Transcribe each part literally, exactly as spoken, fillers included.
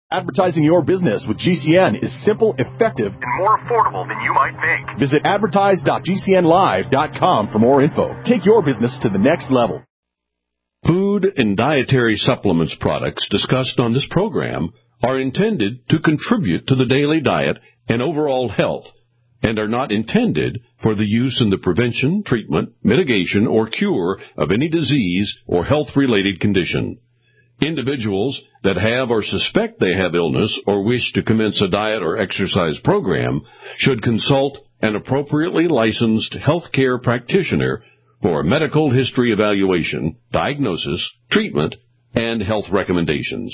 Advertising your business with G C N is simple, effective, and more affordable than you might think. Visit advertise dot g c n live dot com for more info. Take your business to the next level. Food and dietary supplements products discussed on this program are intended to contribute to the daily diet and overall health and are not intended for the use in the prevention, treatment, mitigation, or cure of any disease or health-related condition. Individuals that have or suspect they have illness or wish to commence a diet or exercise program should consult an appropriately licensed healthcare practitioner for a medical history evaluation, diagnosis, treatment, and health recommendations.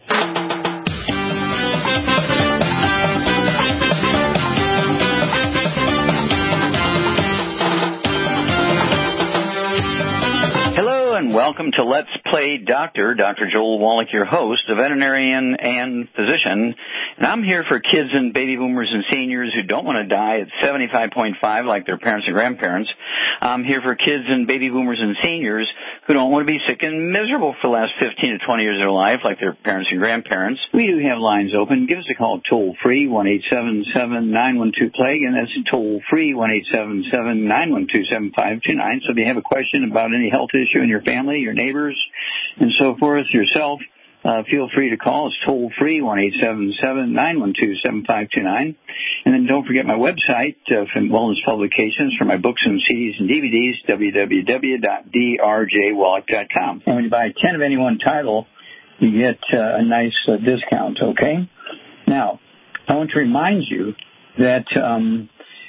And welcome to Let's Play Doctor. Doctor Joel Wallach, your host, a veterinarian and physician. And I'm here for kids and baby boomers and seniors who don't want to die at seventy-five point five like their parents and grandparents. I'm here for kids and baby boomers and seniors who don't want to be sick and miserable for the last fifteen to twenty years of their life like their parents and grandparents. We do have lines open. Give us a call toll-free, one eight seven seven, nine one two, plague, and that's toll-free, one eight seven seven, nine one two, seven five two nine. So if you have a question about any health issue in your family, your neighbors, and so forth, yourself, uh, feel free to call. It's toll-free, one eight seven seven, nine one two, seven five two nine. And then don't forget my website uh, for wellness publications for my books and C Ds and D V Ds, w w w dot d r j wallach dot com. And when you buy ten of any one title, you get uh, a nice uh, discount, okay? Now, I want to remind you that um,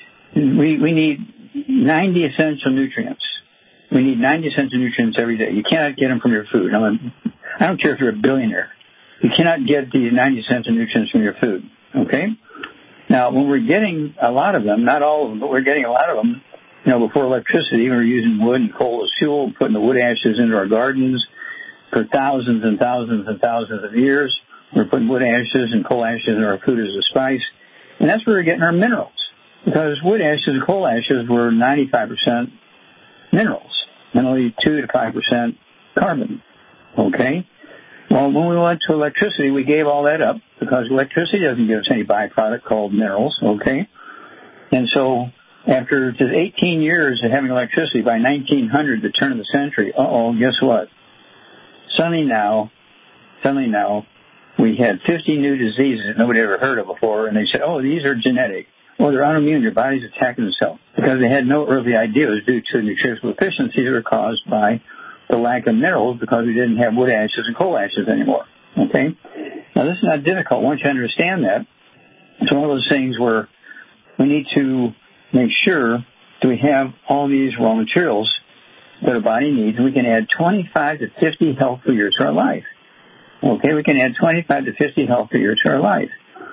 we, we need ninety essential nutrients. We need ninety essential nutrients every day. You cannot get them from your food. I, mean, I don't care if you're a billionaire. You cannot get these ninety essential nutrients from your food, okay? Now, when we're getting a lot of them, not all of them, but we're getting a lot of them, you know, before electricity, we were using wood and coal as fuel, putting the wood ashes into our gardens for thousands and thousands and thousands of years. We're putting wood ashes and coal ashes into our food as a spice. And that's where we're getting our minerals, because wood ashes and coal ashes were ninety-five percent minerals and only two to five percent carbon, okay? Well, when we went to electricity, we gave all that up because electricity doesn't give us any byproduct called minerals, okay? And so after just eighteen years of having electricity, by nineteen hundred, the turn of the century, uh-oh, guess what? Suddenly now, suddenly now, we had fifty new diseases that nobody ever heard of before, and they said, oh, these are genetic. Well, they're autoimmune. Your body's attacking itself because they had no earthly idea it was due to nutritional deficiencies that were caused by the lack of minerals because we didn't have wood ashes and coal ashes anymore, okay? Now, this is not difficult once you understand that. It's one of those things where we need to make sure that we have all these raw materials that our body needs, and we can add twenty-five to fifty healthy years to our life, okay? We can add twenty-five to fifty healthy years to our life.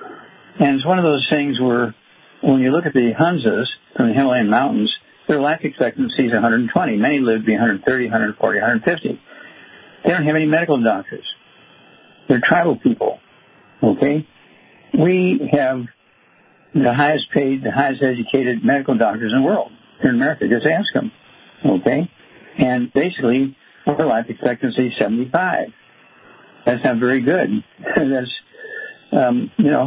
And it's one of those things where when you look at the Hunzas from the Himalayan mountains, their life expectancy is one hundred twenty. Many live to be one hundred thirty, one hundred forty, one hundred fifty. They don't have any medical doctors. They're tribal people, okay? We have the highest paid, the highest educated medical doctors in the world here in America. Just ask them, okay? And basically, our life expectancy is seventy-five. That's not very good. That's, um, you know,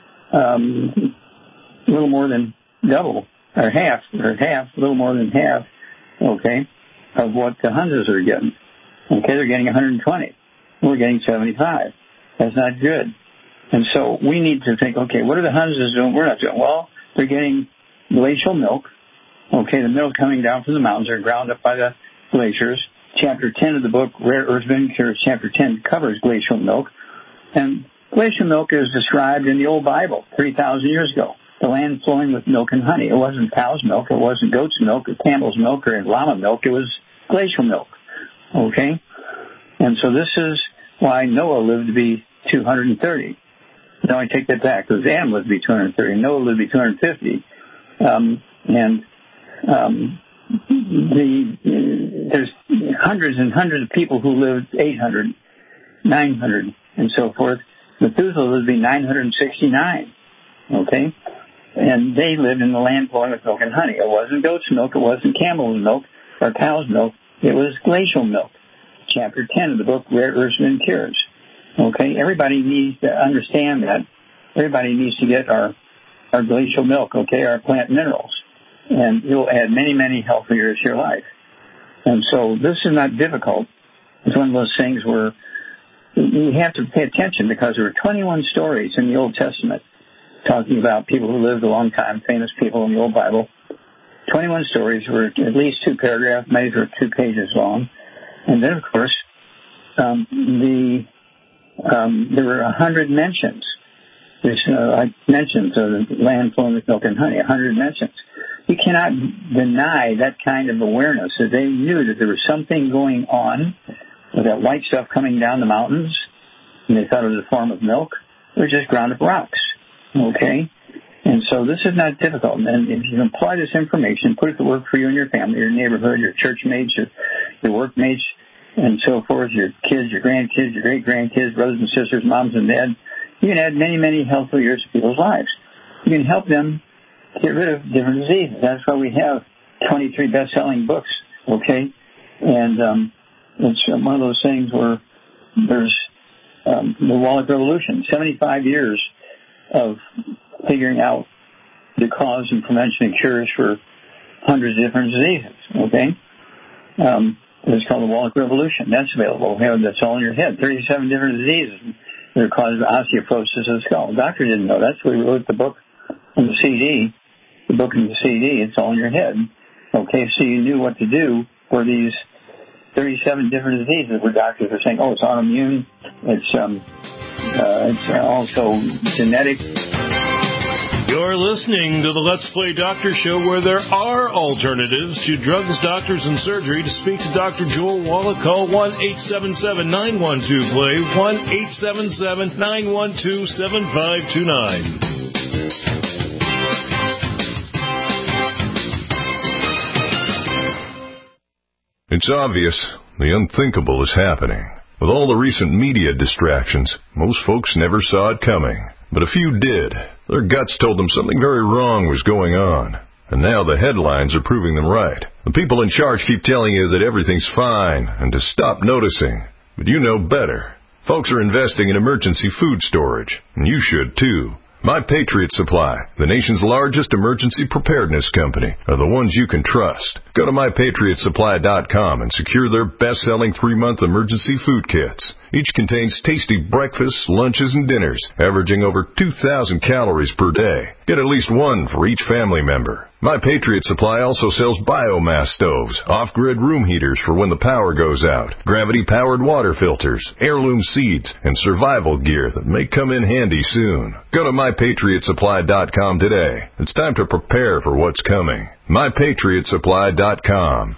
um, a little more than double, or half, or half, a little more than half, okay, of what the Hunzas are getting. Okay, they're getting one hundred twenty. We're getting seventy-five. That's not good. And so we need to think, okay, what are the Hunzas doing? We're not doing. Well, they're getting glacial milk. Okay, the milk coming down from the mountains are ground up by the glaciers. Chapter ten of the book, Rare Earth Cures, Chapter ten covers glacial milk. And glacial milk is described in the old Bible three thousand years ago. The land flowing with milk and honey. It wasn't cow's milk. It wasn't goat's milk or camel's milk or llama milk. It was glacial milk. Okay? And so this is why Noah lived to be two hundred thirty. No, I take that back, because Adam lived to be two hundred thirty. Noah lived to be two hundred fifty. Um, and um, the, there's hundreds and hundreds of people who lived eight hundred, nine hundred, and so forth. Methuselah lived to be nine hundred sixty-nine. Okay? And they lived in the land flowing with milk and honey. It wasn't goat's milk. It wasn't camel's milk or cow's milk. It was glacial milk. Chapter ten of the book, Rare Earths and Cures. Okay, everybody needs to understand that. Everybody needs to get our, our glacial milk, okay, our plant minerals. And it will add many, many healthy years to your life. And so this is not difficult. It's one of those things where you have to pay attention because there are twenty-one stories in the Old Testament talking about people who lived a long time, famous people in the Old Bible. twenty-one stories were at least two paragraphs, maybe were two pages long. And then, of course, um, the um, there were a hundred mentions. There's uh, like mentions of the land flowing with milk and honey, a hundred mentions. You cannot deny that kind of awareness that they knew that there was something going on with that white stuff coming down the mountains, and they thought it was a form of milk. They were just ground up rocks, okay? And so this is not difficult. And if you apply this information, put it to work for you and your family, your neighborhood, your church mates, your, your workmates, and so forth, your kids, your grandkids, your great-grandkids, brothers and sisters, moms and dads, you can add many, many healthful years to people's lives. You can help them get rid of different diseases. That's why we have twenty-three best-selling books, okay? And um, it's one of those things where there's um, the Wallach Revolution, seventy-five years of figuring out the cause and prevention and cures for hundreds of different diseases, okay? Um, it's called the Wallach Revolution. That's available. That's all in your head. thirty-seven different diseases that are caused by osteoporosis of the skull. The doctor didn't know that, so we wrote the book and the C D. The book and the C D, it's all in your head. Okay, so you knew what to do for these thirty-seven different diseases where doctors are saying, oh, it's autoimmune, it's, um, uh, it's also genetic. You're listening to the Let's Play Doctor Show, where there are alternatives to drugs, doctors, and surgery. To speak to Doctor Joel Wallach, call one eight seven seven, nine one two, play, one eight seven seven, nine one two, seven five two nine. It's obvious the unthinkable is happening. With all the recent media distractions, most folks never saw it coming. But a few did. Their guts told them something very wrong was going on. And now the headlines are proving them right. The people in charge keep telling you that everything's fine and to stop noticing. But you know better. Folks are investing in emergency food storage, and you should too. My Patriot Supply, the nation's largest emergency preparedness company, are the ones you can trust. Go to my patriot supply dot com and secure their best-selling three-month emergency food kits. Each contains tasty breakfasts, lunches, and dinners, averaging over two thousand calories per day. Get at least one for each family member. My Patriot Supply also sells biomass stoves, off-grid room heaters for when the power goes out, gravity-powered water filters, heirloom seeds, and survival gear that may come in handy soon. Go to my patriot supply dot com today. It's time to prepare for what's coming. my patriot supply dot com.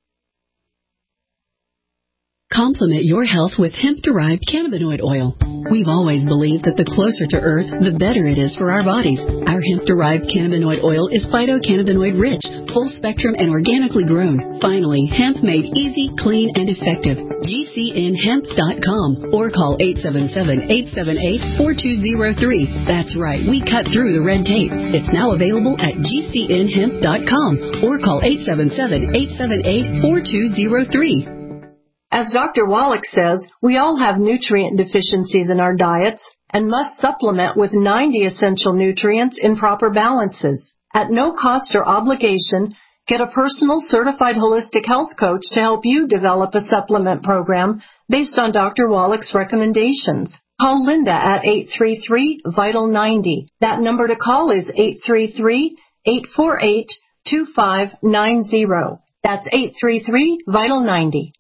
Complement your health with hemp-derived cannabinoid oil. We've always believed that the closer to Earth, the better it is for our bodies. Our hemp-derived cannabinoid oil is phytocannabinoid-rich, full-spectrum, and organically grown. Finally, hemp made easy, clean, and effective. G C N hemp dot com or call eight seven seven, eight seven eight, four two zero three. That's right, we cut through the red tape. It's now available at G C N hemp dot com or call eight seven seven, eight seven eight, four two zero three. As Doctor Wallach says, we all have nutrient deficiencies in our diets and must supplement with ninety essential nutrients in proper balances. At no cost or obligation, get a personal certified holistic health coach to help you develop a supplement program based on Doctor Wallach's recommendations. Call Linda at eight three three, vital ninety. That number to call is eight three three, eight four eight, two five nine zero. That's eight three three, vital ninety.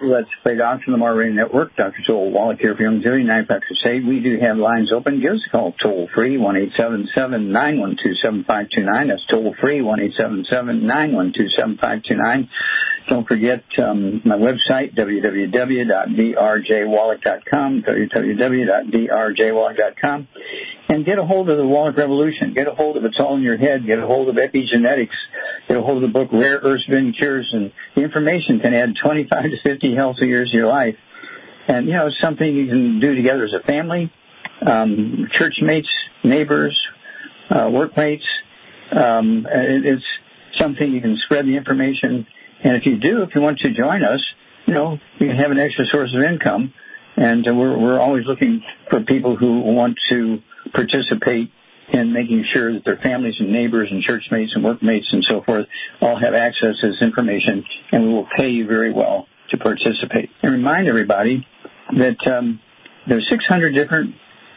Let's Play Doctor, Lamar Radio Network. Doctor Joel Wallach here for Youngevity, ninety-five Crusade. We do have lines open. Give us a call toll-free, one eight seven seven, nine one two, seven five two nine. That's toll-free, one eight seven seven, nine one two, seven five two nine. Don't forget um, my website, w w w dot d r j wallach dot com, w w w dot d r j wallach dot com. And get a hold of the Wallach Revolution. Get a hold of It's All in Your Head. Get a hold of Epigenetics. Get a hold of the book Rare Earths, Forbidden Cures. And the information can add twenty-five to fifty healthy years to your life. And, you know, it's something you can do together as a family, um, church mates, neighbors, uh, workmates. Um, it, it's something you can spread the information. And if you do, if you want to join us, you know, you can have an extra source of income. And uh, we're, we're always looking for people who want to participate in making sure that their families and neighbors and church mates and workmates and so forth all have access to this information, and we will pay you very well to participate. And remind everybody that um, there's six hundred different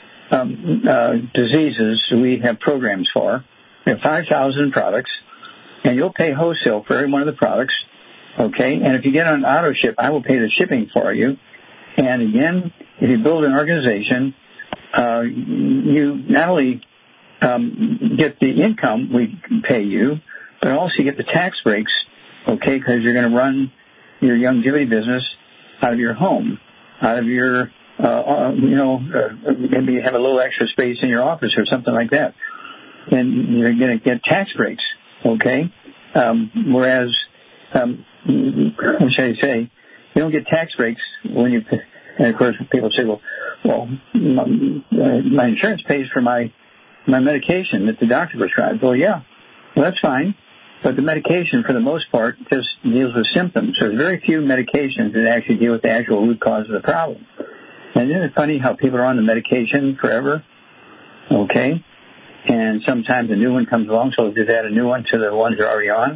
um, uh, diseases we have programs for. We have five thousand products, and you'll pay wholesale for every one of the products, okay? And if you get on auto ship, I will pay the shipping for you. And again, if you build an organization, uh, you not only um, get the income we pay you, but also you get the tax breaks, okay, because you're going to run your Youngevity business out of your home, out of your, uh, you know, uh, maybe you have a little extra space in your office or something like that. And you're going to get tax breaks, okay? Um, whereas, um, what should I say, you don't get tax breaks when you, and of course people say, well, well, my, my insurance pays for my, my medication that the doctor prescribes. Well, yeah, well, that's fine. But the medication, for the most part, just deals with symptoms. There's very few medications that actually deal with the actual root cause of the problem. And isn't it funny how people are on the medication forever? Okay. And sometimes a new one comes along, so they'll just add a new one to the ones they're already on.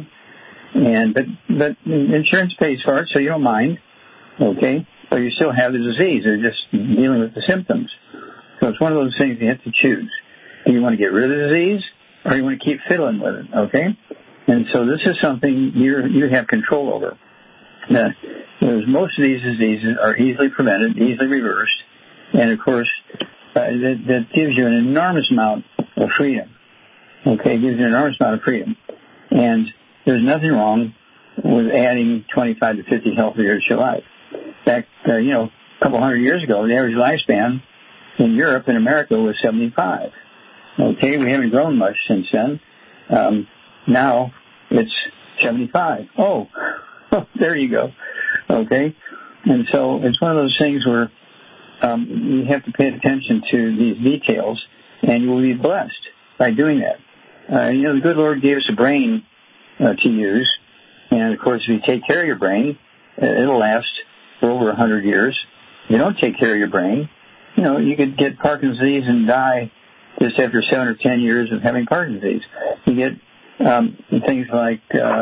And but but insurance pays for it, so you don't mind. Okay. But you still have the disease. They're just dealing with the symptoms. So it's one of those things you have to choose. Do you want to get rid of the disease, or you want to keep fiddling with it? Okay. And so this is something you you have control over. Now, most of these diseases are easily prevented, easily reversed, and of course, uh, that, that gives you an enormous amount of freedom. Okay, it gives you an enormous amount of freedom. And there's nothing wrong with adding twenty-five to fifty healthy years to your life. In fact, uh, you know, a couple hundred years ago, the average lifespan in Europe and America was seventy-five. Okay, we haven't grown much since then. Um, now it's seventy-five. Oh, there you go. Okay, and so it's one of those things where um, you have to pay attention to these details, and you will be blessed by doing that. Uh, you know, the good Lord gave us a brain uh, to use, and of course, if you take care of your brain, uh, it'll last for over a hundred years. If you don't take care of your brain, you know, you could get Parkinson's disease and die just after seven or ten years of having Parkinson's disease. You get um, things like, uh,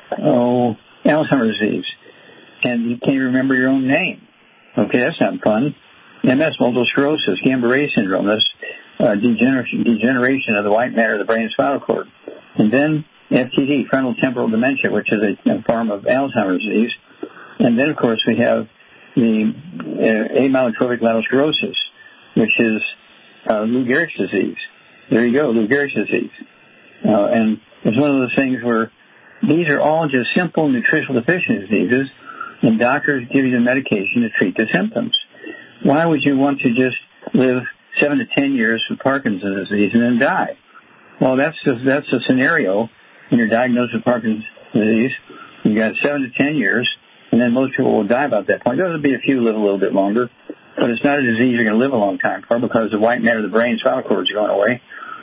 oh, Alzheimer's disease, and you can't remember your own name. Okay, that's not fun. M S, multiple sclerosis, Guillain-Barré syndrome, that's uh, degeneration, degeneration of the white matter of the brain and spinal cord. And then F T D, frontal temporal dementia, which is a, a form of Alzheimer's disease. And then, of course, we have the uh, amyotrophic lateral sclerosis, which is uh, Lou Gehrig's disease. There you go, Lou Gehrig's disease. Uh, and it's one of those things where these are all just simple nutritional deficiency diseases, and doctors give you the medication to treat the symptoms. Why would you want to just live seven to ten years with Parkinson's disease and then die? Well, that's a, that's a scenario when you're diagnosed with Parkinson's disease. You've got seven to ten years, and then most people will die about that point. There'll be a few live a little bit longer, but it's not a disease you're going to live a long time for because the white matter of the brain and spinal cord is going away,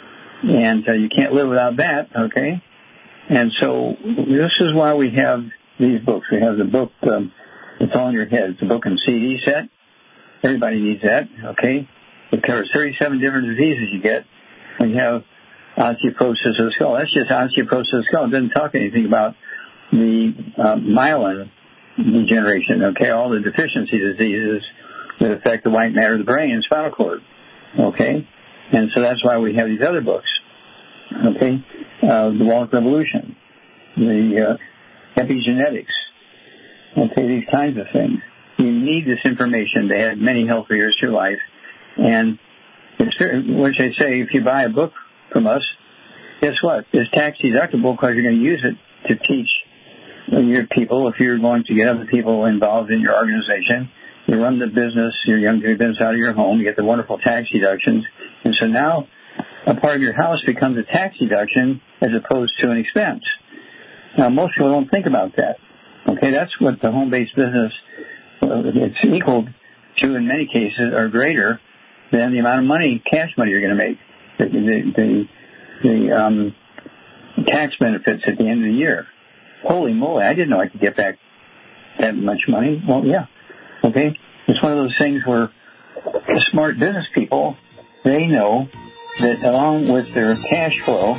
and uh, you can't live without that, okay? And so this is why we have these books. We have the book, um, It's All in Your Head. It's a book and C D set. Everybody needs that, okay? It covers thirty-seven different diseases you get when you have osteoporosis of the skull. That's just osteoporosis of the skull. It doesn't talk anything about the uh, myelin degeneration, okay? All the deficiency diseases that affect the white matter of the brain and spinal cord, okay? And so that's why we have these other books, okay? Uh, the Wallach Revolution, the uh, epigenetics, okay, these kinds of things. You need this information to add many healthy years to your life. And it's, which I say, if you buy a book from us, guess what? It's tax deductible because you're going to use it to teach your people. If you're going to get other people involved in your organization, you run the business, your young business out of your home, you get the wonderful tax deductions. And so now a part of your house becomes a tax deduction as opposed to an expense. Now, most people don't think about that. Okay, that's what the home-based business, uh, it's equal to, in many cases, or greater than the amount of money, cash money you're going to make. The, the, the, the um, tax benefits at the end of the year. Holy moly, I didn't know I could get back that much money. Well, yeah. Okay? It's one of those things where the smart business people, they know that along with their cash flow,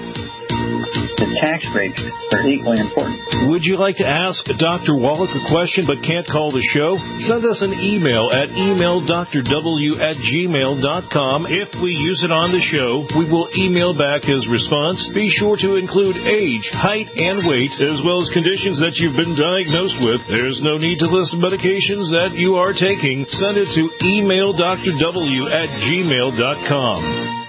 the tax breaks are equally important. Would you like to ask Doctor Wallach a question but can't call the show? Send us an email at email d r w at gmail dot com. If we use it on the show, we will email back his response. Be sure to include age, height, and weight, as well as conditions that you've been diagnosed with. There's no need to list medications that you are taking. Send it to email d r w at gmail dot com.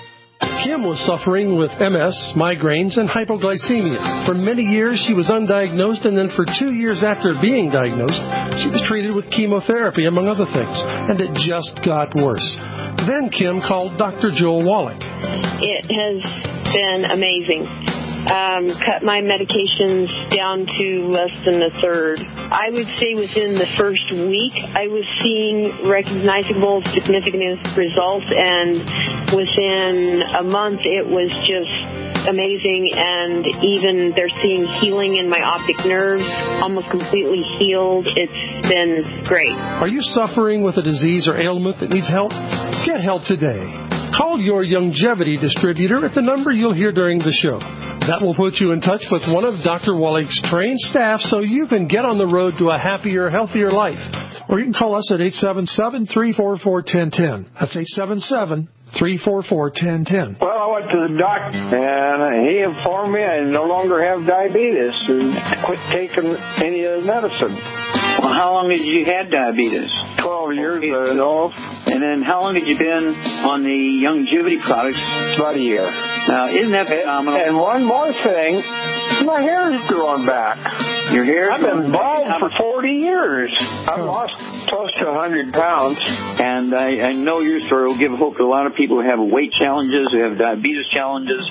Kim was suffering with M S, migraines, and hypoglycemia. For many years, she was undiagnosed, and then for two years after being diagnosed, she was treated with chemotherapy, among other things, and it just got worse. Then Kim called Doctor Joel Wallach. It has been amazing. Um, cut my medications down to less than a third. I would say within the first week, I was seeing recognizable, significant results, and within a month, it was just amazing, and even they're seeing healing in my optic nerves, almost completely healed. It's been great. Are you suffering with a disease or ailment that needs help? Get help today. Call your Youngevity distributor at the number you'll hear during the show. That will put you in touch with one of Doctor Wallach's trained staff so you can get on the road to a happier, healthier life. Or you can call us at eight seven seven, three four four, one zero one zero. That's eight seven seven, three four four, one zero one zero. Well, I went to the doctor, and he informed me I no longer have diabetes and quit taking any of the medicine. Well, how long did you had diabetes? Twelve years ago. And then how long had you been on the Youngevity products? About a year. Now, isn't that phenomenal? And one more thing, my hair is growing back. Your hair? I've been bald for forty years. I've lost close to one hundred pounds. And I, I know your story will give hope to a lot of people who have weight challenges, who have diabetes challenges.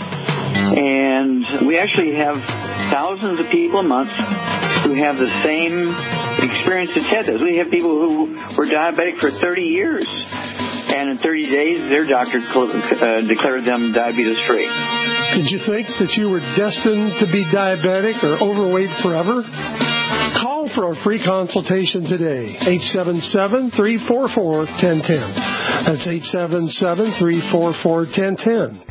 And we actually have thousands of people a month who have the same experience as Ted does. We have people who were diabetic for thirty years. And in thirty days, their doctor uh, declared them diabetes-free. Did you think that you were destined to be diabetic or overweight forever? Call for a free consultation today. eight seven seven, three four four, one zero one zero. That's eight seven seven, three four four, one zero one zero.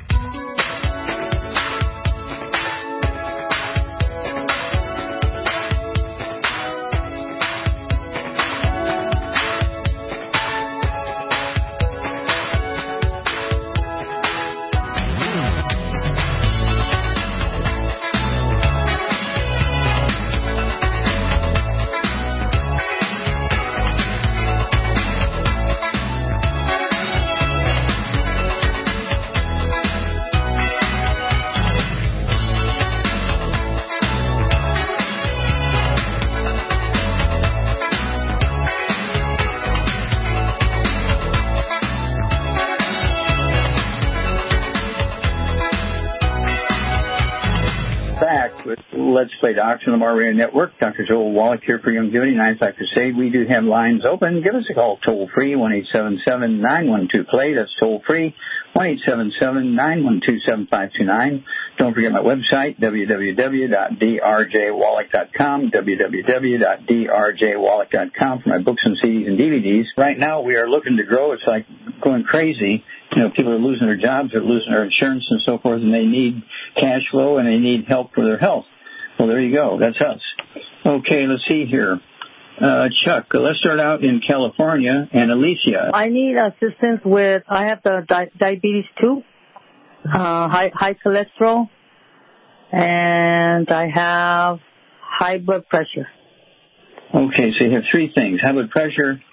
Let's Play Doctor on the Mar Radio Network. Doctor Joel Wallach here for Youngevity, nine five Crusade. We do have lines open. Give us a call toll-free, one eight seven seven, nine one two, play. That's toll-free, one eight seven seven, nine one two, seven five two nine. Don't forget my website, w w w dot d r j wallach dot com, w w w dot d r j wallach dot com for my books and C Ds and D V Ds. Right now, we are looking to grow. It's like going crazy. You know, people are losing their jobs, they're losing their insurance and so forth, and they need cash flow and they need help for their health. Well, there you go. That's us. Okay, let's see here. Uh, Chuck, let's start out in California, and Alicia. I need assistance with, I have the di- diabetes too, uh, high, high cholesterol, and I have high blood pressure. Okay, so you have three things, high blood pressure,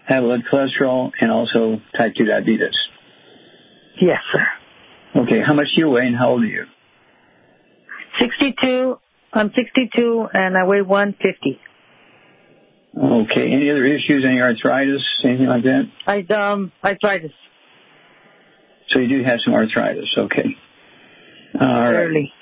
high blood cholesterol, and also type two diabetes? Yes, sir. Okay, how much do you weigh and how old are you? sixty-two. I'm sixty-two, and I weigh one fifty. Okay, any other issues, any arthritis, anything like that? I, um, arthritis. So you do have some arthritis, okay. All right. Early.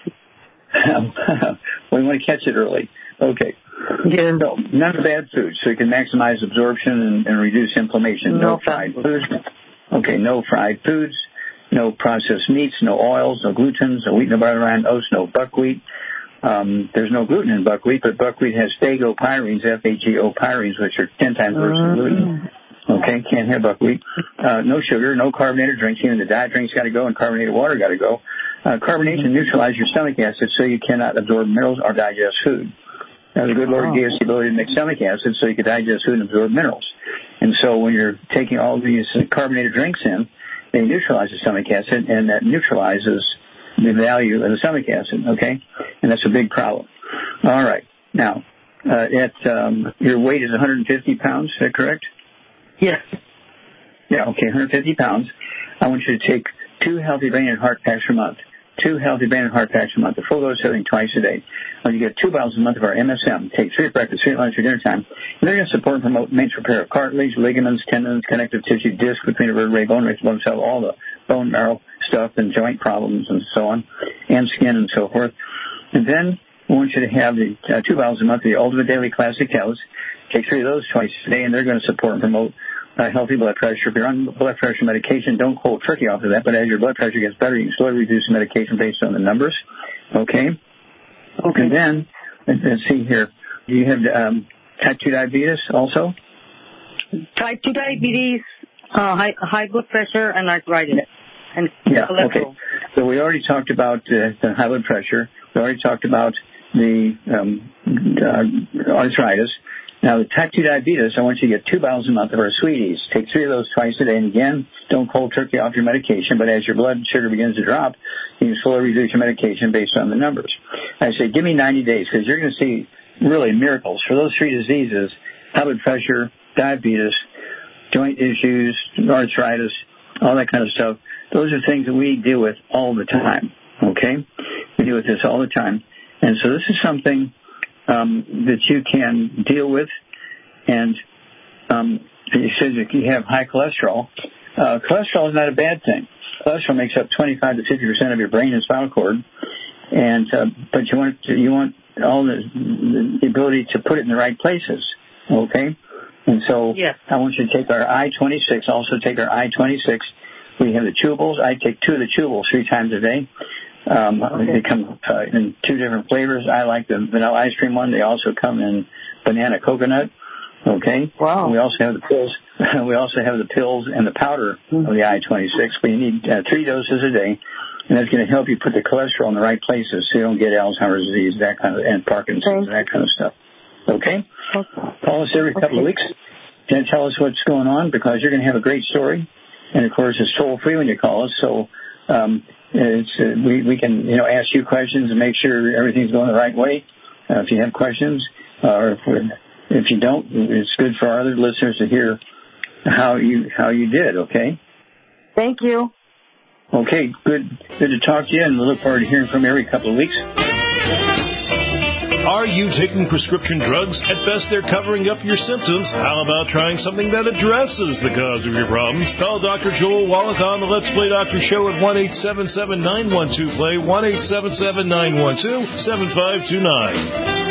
We want to catch it early. Okay. Yeah. So, none of bad foods, so you can maximize absorption and, and reduce inflammation. No, no fried foods. Okay, no fried foods, no processed meats, no oils, no glutens, no wheat, no butter, and oats, no buckwheat. Um, there's no gluten in buckwheat, but buckwheat has phagopyrines, F A G O pyrines, which are ten times worse than gluten. Okay, can't have buckwheat. Uh, no sugar, no carbonated drinks. Even the diet drink's got to go, and carbonated water got to go. Uh, carbonation neutralizes your stomach acid, so you cannot absorb minerals or digest food. Now, the good Lord gave us the ability to make stomach acid so you could digest food and absorb minerals. And so when you're taking all these carbonated drinks in, they neutralize the stomach acid, and that neutralizes the value of the stomach acid, okay? And that's a big problem. All right. Now, uh, at, um, your weight is one hundred fifty pounds, is that correct? Yes. Yeah, okay, one hundred fifty pounds. I want you to take two healthy brain and heart packs per month. Two healthy brain and heart packs a month, a full dose of everything twice a day. When you get two bottles a month of our M S M, take three at breakfast, three at lunch, or dinner time. And they're going to support and promote maintenance repair of cartilage, ligaments, tendons, connective tissue, disc between the vertebrae, bone race, bone cell, all the bone marrow stuff and joint problems and so on, and skin and so forth. And then we want you to have the uh, two bottles a month of the Ultimate Daily Classic Tablets. Take three of those twice a day, and they're going to support and promote Uh, healthy blood pressure. If you're on blood pressure medication, don't cold turkey off of that, but as your blood pressure gets better, you can slowly reduce the medication based on the numbers. Okay? Okay. And then, let's see here. Do you have um, type two diabetes also? Type two diabetes, uh, high, high blood pressure, and arthritis. And yeah, cholesterol. Okay. So we already talked about uh, the high blood pressure. We already talked about the um, uh, arthritis. Now, the type two diabetes, I want you to get two bottles a month of our Sweeties. Take three of those twice a day. And again, don't cold turkey off your medication, but as your blood sugar begins to drop, you can slowly reduce your medication based on the numbers. I say, give me ninety days, because you're going to see really miracles. For those three diseases, high blood pressure, diabetes, joint issues, arthritis, all that kind of stuff, those are things that we deal with all the time, okay? We deal with this all the time. And so this is something Um, that you can deal with, and um, you said that you have high cholesterol. Uh, cholesterol is not a bad thing. Cholesterol makes up twenty-five to fifty percent of your brain and spinal cord, and uh, but you want to, you want all the, the ability to put it in the right places, okay? And so yes. I want you to take our I twenty-six. Also take our I twenty-six. We have the chewables. I take two of the chewables three times a day. Um, okay. They come uh, in two different flavors. I like the vanilla ice cream one. They also come in banana coconut. Okay. Wow. And we also have the pills. We also have the pills and the powder mm-hmm. of the I twenty-six. But you need uh, three doses a day, and that's going to help you put the cholesterol in the right places so you don't get Alzheimer's disease, that kind of, and Parkinson's, okay. and that kind of stuff. Okay. Okay. Call us every couple okay. of weeks and tell us what's going on, because you're going to have a great story. And of course, it's toll free when you call us. So. Um, It's, uh, we, we can, you know, ask you questions and make sure everything's going the right way. Uh, if you have questions, uh, or if, if you don't, it's good for our other listeners to hear how you how you did. Okay. Thank you. Okay. Good. Good to talk to you, and we look forward to hearing from you every couple of weeks. Are you taking prescription drugs? At best, they're covering up your symptoms. How about trying something that addresses the cause of your problems? Call Doctor Joel Wallach on the Let's Play Doctor Show at one eight seven seven, nine one two, play, one eight seven seven, nine one two, seven five two nine.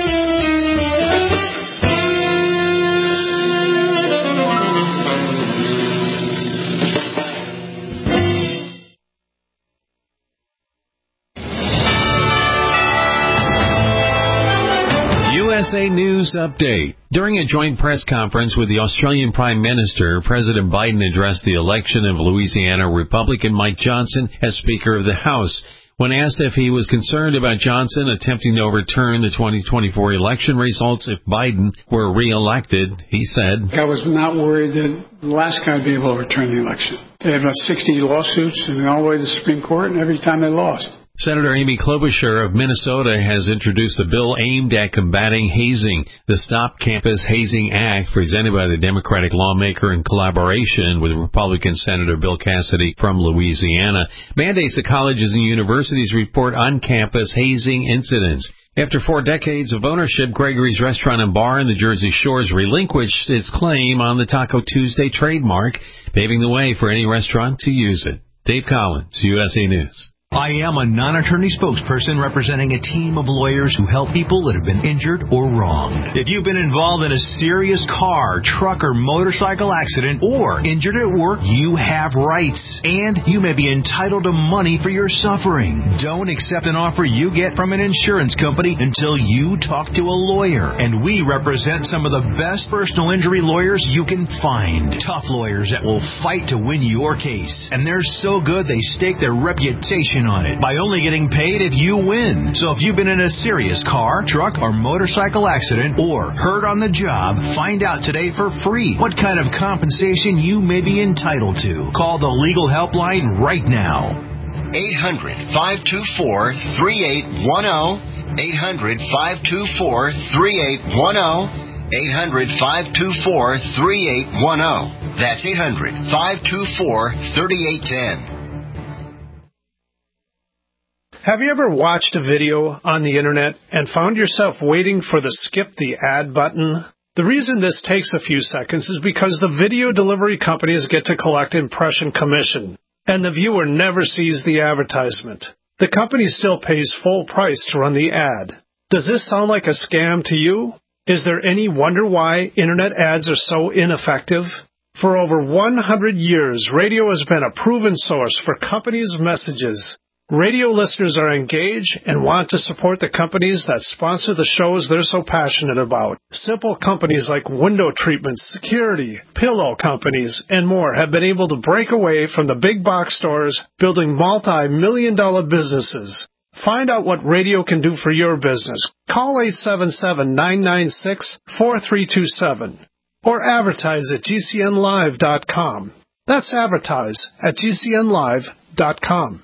U S A News Update. During a joint press conference with the Australian Prime Minister, President Biden addressed the election of Louisiana Republican Mike Johnson as Speaker of the House. When asked if he was concerned about Johnson attempting to overturn the twenty twenty-four election results if Biden were reelected, he said, I was not worried that Alaska would be able to overturn the election. They had about sixty lawsuits and all the way to the Supreme Court, and every time they lost. Senator Amy Klobuchar of Minnesota has introduced a bill aimed at combating hazing. The Stop Campus Hazing Act, presented by the Democratic lawmaker in collaboration with Republican Senator Bill Cassidy from Louisiana, mandates that colleges and universities report on-campus hazing incidents. After four decades of ownership, Gregory's Restaurant and Bar in the Jersey Shores relinquished its claim on the Taco Tuesday trademark, paving the way for any restaurant to use it. Dave Collins, U S A News. I am a non-attorney spokesperson representing a team of lawyers who help people that have been injured or wronged. If you've been involved in a serious car, truck, or motorcycle accident or injured at work, you have rights, and you may be entitled to money for your suffering. Don't accept an offer you get from an insurance company until you talk to a lawyer, and we represent some of the best personal injury lawyers you can find. Tough lawyers that will fight to win your case, and they're so good they stake their reputation on it by only getting paid if you win. So if you've been in a serious car, truck, or motorcycle accident or hurt on the job, find out today for free what kind of compensation you may be entitled to. Call the legal helpline right now. eight hundred, five two four, three eight one zero. eight hundred, five two four, three eight one zero. eight hundred, five two four, three eight one zero. That's eight hundred, five two four, three eight one zero. Have you ever watched a video on the internet and found yourself waiting for the skip the ad button? The reason this takes a few seconds is because the video delivery companies get to collect impression commission, and the viewer never sees the advertisement. The company still pays full price to run the ad. Does this sound like a scam to you? Is there any wonder why internet ads are so ineffective? For over one hundred years, radio has been a proven source for companies' messages. Radio listeners are engaged and want to support the companies that sponsor the shows they're so passionate about. Simple companies like window treatments, security, pillow companies, and more have been able to break away from the big box stores, building multi-million dollar businesses. Find out what radio can do for your business. Call eight seven seven, nine nine six, four three two seven or advertise at G C N live dot com. That's advertise at G C N live dot com.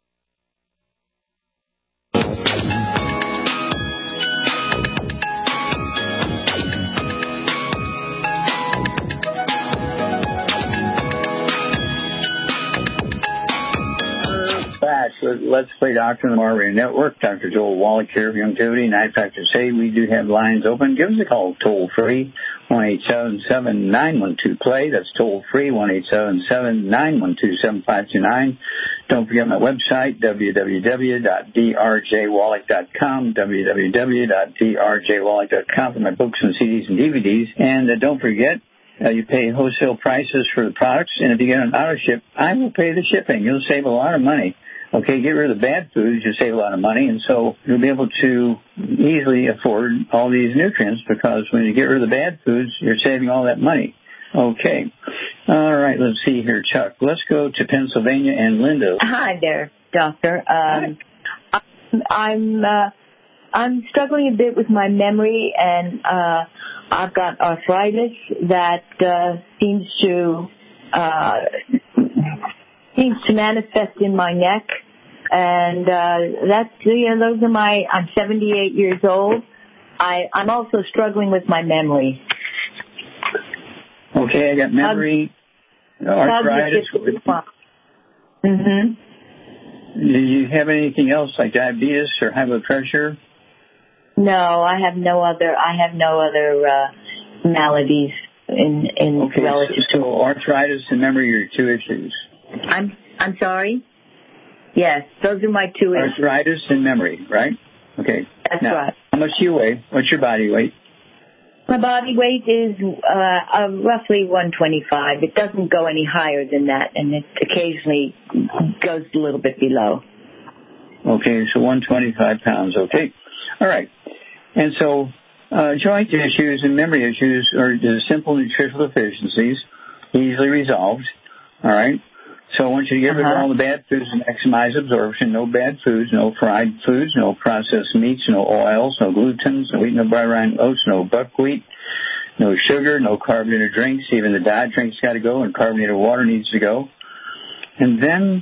Back with Let's Play Doctor on the Marbury Network. Doctor Joel Wallach here of Youngevity. Nine Factors Say we do have lines open. Give us a call toll free, one eight seven seven, nine one two, play. That's toll free, one eight seven seven, nine one two, seven five two nine. Don't forget my website, w w w dot d r j wallach dot com, w w w dot d r j wallach dot com for my books and C Ds and D V Ds. And uh, don't forget, Uh, you pay wholesale prices for the products, and if you get an auto ship, I will pay the shipping. You'll save a lot of money. Okay, get rid of the bad foods, you save a lot of money, and so you'll be able to easily afford all these nutrients because when you get rid of the bad foods, you're saving all that money. Okay. All right, let's see here, Chuck. Let's go to Pennsylvania and Linda. Hi there, Doctor. Um, Hi. I'm uh, I'm struggling a bit with my memory, and uh, I've got arthritis that uh, seems to uh, seems to manifest in my neck, and uh, that's you know those are my. I'm seventy-eight years old. I I'm also struggling with my memory. Okay, I got memory, um, arthritis. Mm-hmm. Do you have anything else like diabetes or high blood pressure? No, I have no other. I have no other uh, maladies in in okay, relative so, to so arthritis and memory are your two issues. I'm I'm sorry. Yes, those are my two issues. Arthritis and memory, right? Okay. That's now, right. How much do you weigh? What's your body weight? My body weight is uh, uh, roughly one twenty-five. It doesn't go any higher than that, and it occasionally goes a little bit below. Okay, so one hundred twenty-five pounds. Okay. All right. And so uh, joint issues and memory issues are the simple nutritional deficiencies, easily resolved. All right. So I want you to get rid uh-huh. of all the bad foods and maximize absorption. No bad foods, no fried foods, no processed meats, no oils, no glutens, no wheat, no bran oats, no buckwheat, no sugar, no carbonated drinks. Even the diet drink's got to go, and carbonated water needs to go. And then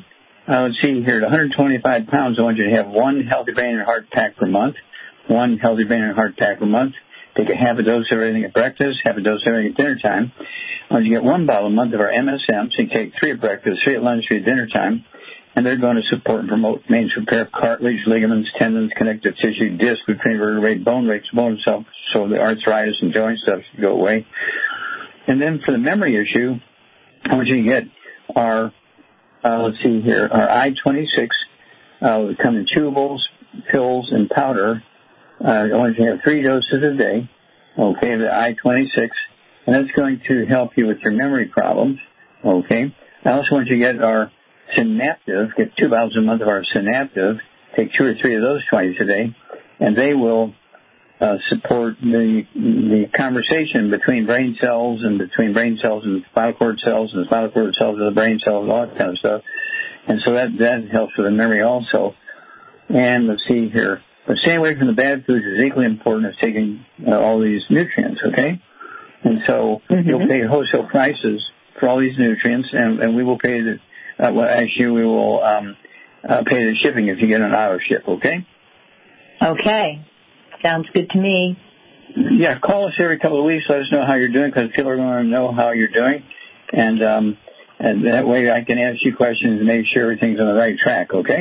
Uh, let's see here, at one hundred twenty-five pounds, I want you to have one healthy brain and heart pack per month. One healthy brain and heart pack per month. Take a half a dose of everything at breakfast, half a dose of everything at dinner time. I want you to get one bottle a month of our M S M, so you take three at breakfast, three at lunch, three at dinner time. And they're going to support and promote maintenance repair of cartilage, ligaments, tendons, connective tissue, disc, between vertebrae, bone rates, bone cells, so the arthritis and joint stuff should go away. And then for the memory issue, I want you to get our, uh, let's see here, our I twenty-six, uh, would come in chewables, pills, and powder. Uh, I want you to have three doses a day, okay, the I twenty-six, and that's going to help you with your memory problems, okay. I also want you to get our Synaptive, get two bottles a month of our Synaptive, take two or three of those twice a day, and they will uh, support the the conversation between brain cells and between brain cells and spinal cord cells and spinal cord cells and the brain cells, all that kind of stuff. And so that, that helps with the memory also. And let's see here. But staying away from the bad foods is equally important as taking uh, all these nutrients, okay? And so mm-hmm. you'll pay wholesale prices for all these nutrients, and, and we will pay the Uh, well, actually, we will um, uh, pay the shipping if you get an auto ship, okay? Okay. Sounds good to me. Yeah, call us every couple of weeks. Let us know how you're doing, because people are going to know how you're doing. And um, and that way I can ask you questions and make sure everything's on the right track, okay?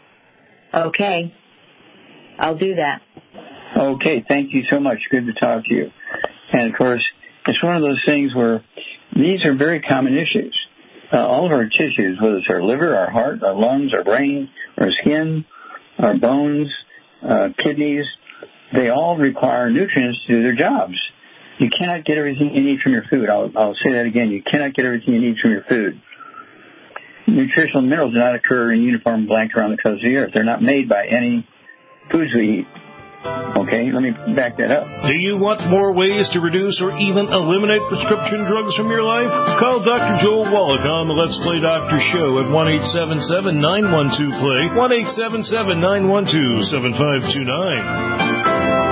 Okay. I'll do that. Okay, thank you so much. Good to talk to you. And, of course, it's one of those things where these are very common issues. Uh, all of our tissues, whether it's our liver, our heart, our lungs, our brain, our skin, our bones, uh, kidneys, they all require nutrients to do their jobs. You cannot get everything you need from your food. I'll, I'll say that again. You cannot get everything you need from your food. Nutritional minerals do not occur in uniform blank around the crust of the earth. They're not made by any foods we eat. Okay, let me back that up. Do you want more ways to reduce or even eliminate prescription drugs from your life? Call Doctor Joel Wallach on the Let's Play Doctor Show at one eight seven seven, nine one two, play, one eight seven seven, nine one two, seven five two nine.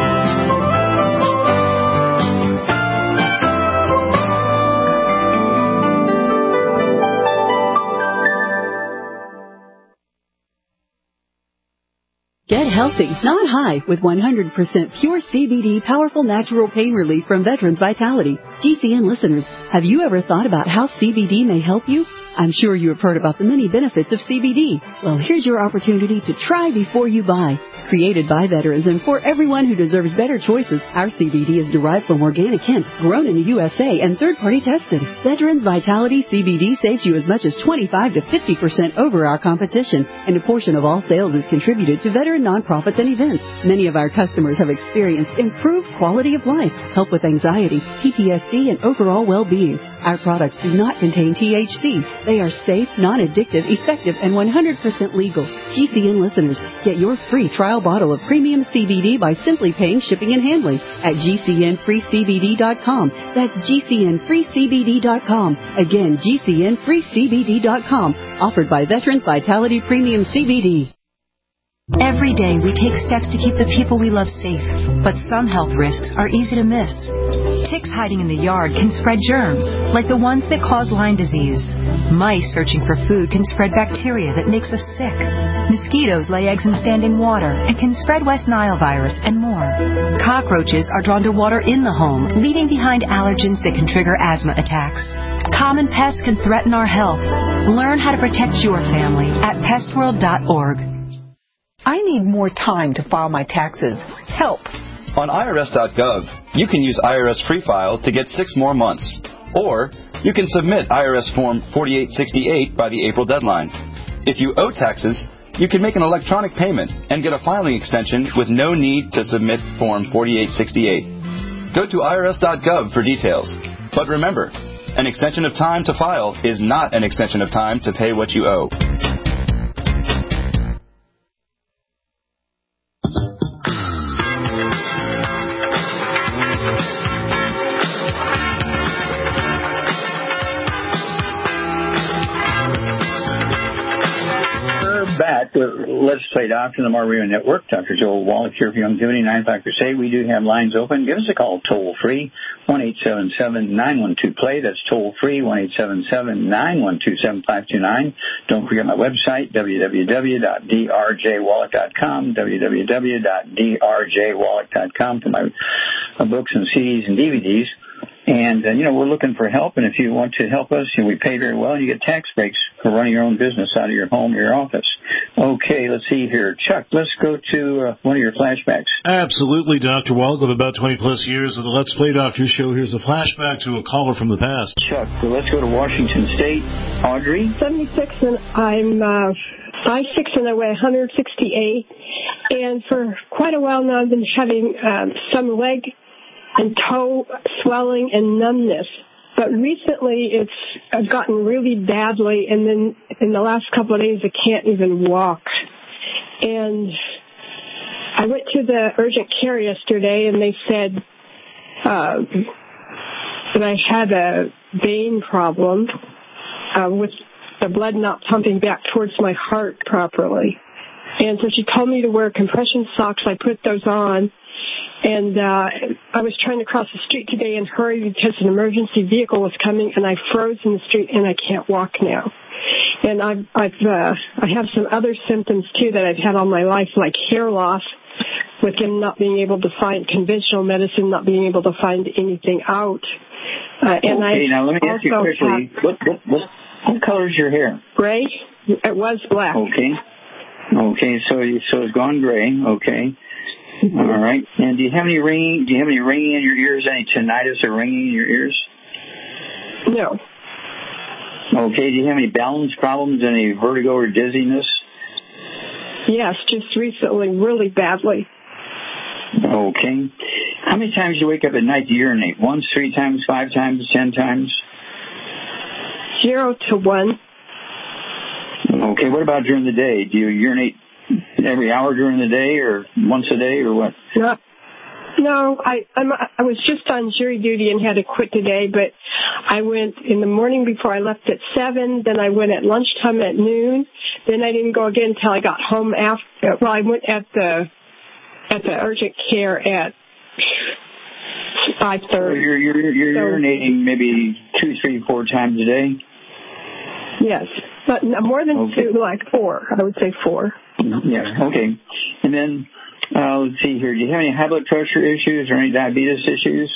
Get healthy, not high, with one hundred percent pure C B D powerful natural pain relief from Veterans Vitality. G C N listeners, have you ever thought about how C B D may help you? I'm sure you have heard about the many benefits of C B D. Well, here's your opportunity to try before you buy. Created by veterans and for everyone who deserves better choices, our C B D is derived from organic hemp, grown in the U S A and third-party tested. Veterans Vitality C B D saves you as much as twenty-five to fifty percent over our competition, and a portion of all sales is contributed to veteran nonprofits and events. Many of our customers have experienced improved quality of life, help with anxiety, P T S D, and overall well-being. Our products do not contain T H C. They are safe, non-addictive, effective, and one hundred percent legal. G C N listeners, get your free trial bottle of premium C B D by simply paying shipping and handling at G C N free C B D dot com. That's G C N free C B D dot com. Again, G C N free C B D dot com. Offered by Veterans Vitality Premium C B D. Every day we take steps to keep the people we love safe, but some health risks are easy to miss. Ticks hiding in the yard can spread germs, like the ones that cause Lyme disease. Mice searching for food can spread bacteria that makes us sick. Mosquitoes lay eggs in standing water and can spread West Nile virus and more. Cockroaches are drawn to water in the home, leaving behind allergens that can trigger asthma attacks. Common pests can threaten our health. Learn how to protect your family at pest world dot org. I need more time to file my taxes. Help. On I R S dot gov, you can use I R S Free File to get six more months. Or you can submit I R S Form forty-eight sixty-eight by the April deadline. If you owe taxes, you can make an electronic payment and get a filing extension with no need to submit Form forty-eight sixty-eight. Go to I R S dot gov for details. But remember, an extension of time to file is not an extension of time to pay what you owe. Back back with Let's Play Doctor, the More Radio Network. Doctor Joel Wallach here for Youngevity, nine five Crusade. We do have lines open. Give us a call toll-free, one eight seven seven, nine one two, play. That's toll-free, one eight seven seven, nine one two, seven five two nine. Don't forget my website, w w w dot d r j wallach dot com, w w w dot d r j wallach dot com for my uh, books and C Ds and D V Ds. And, uh, you know, we're looking for help, and if you want to help us, you know, we pay very well, and you get tax breaks for running your own business out of your home or your office. Okay, let's see here. Chuck, let's go to uh, one of your flashbacks. Absolutely, Doctor Wallach. With about twenty-plus years of the Let's Play Doctor show, here's a flashback to a caller from the past. Chuck, so let's go to Washington State. Audrey? seventy-six, and I'm uh, five foot six, and I weigh one hundred sixty-eight. And for quite a while now, I've been having um, some leg and toe swelling and numbness. But recently it's gotten really badly, and then in the last couple of days I can't even walk. And I went to the urgent care yesterday, and they said uh, that I had a vein problem uh, with the blood not pumping back towards my heart properly. And so she told me to wear compression socks. I put those on. And uh I was trying to cross the street today and hurry because an emergency vehicle was coming, and I froze in the street and I can't walk now. And I've I've uh I have some other symptoms too that I've had all my life, like hair loss, with him not being able to find conventional medicine, not being able to find anything out. Uh, and okay, I now let me ask you quickly, what, what, what, what color is your hair? Gray. It was black. Okay. Okay, so so it's gone gray. Okay. All right. And do you have any ringing? Do you have any ringing in your ears? Any tinnitus or ringing in your ears? No. Okay. Do you have any balance problems? Any vertigo or dizziness? Yes, just recently, really badly. Okay. How many times do you wake up at night to urinate? Once, three times, five times, ten times? Zero to one. Okay. What about during the day? Do you urinate every hour during the day, or once a day, or what? No, no. I I'm, I was just on jury duty and had to quit today, but I went in the morning before I left at seven. Then I went at lunchtime at noon. Then I didn't go again until I got home after. Well, I went at the at the urgent care at five thirty. So you're you're, you're so, urinating maybe two, three, four times a day. Yes, but more than okay. two, like four. I would say four. Yeah, okay. And then, uh, let's see here. Do you have any high blood pressure issues or any diabetes issues?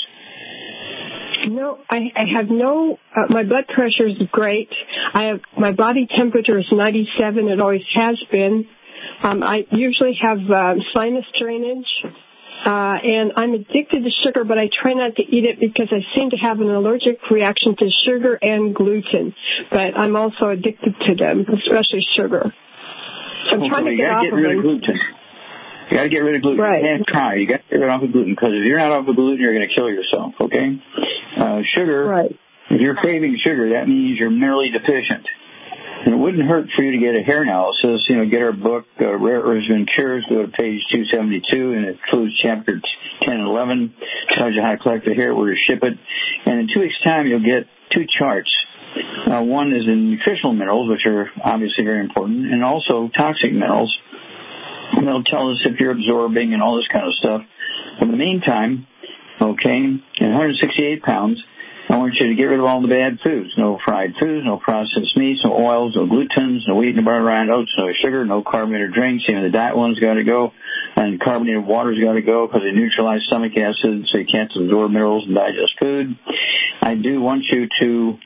No, I, I have no, uh, my blood pressure is great. I have, my body temperature is ninety-seven. It always has been. Um, I usually have uh, sinus drainage. Uh, and I'm addicted to sugar, but I try not to eat it because I seem to have an allergic reaction to sugar and gluten. But I'm also addicted to them, especially sugar. So I'm okay, trying to you get gotta off get of rid them. of gluten. You gotta get rid of gluten. Right. You can't try. You gotta get rid of gluten, because if you're not off of gluten, you're gonna kill yourself, okay? Uh, sugar, right. If you're craving sugar, that means you're minerally deficient. And it wouldn't hurt for you to get a hair analysis. You know, get our book, uh, Rare Herbs and Cures. Go to page two seventy-two, and it includes chapter ten and eleven. Tells you how to collect the hair, where to ship it. And in two weeks' time, you'll get two charts. Uh, one is in nutritional minerals, which are obviously very important, and also toxic minerals. And they'll tell us if you're absorbing and all this kind of stuff. In the meantime, okay, at one hundred sixty-eight pounds, I want you to get rid of all the bad foods. No fried foods, no processed meats, no oils, no glutens, no wheat, no butter, rye, oats, no sugar, no carbonated drinks. Even the diet one's got to go. And carbonated water's got to go because they neutralize stomach acid, so you can't absorb minerals and digest food. I do want you to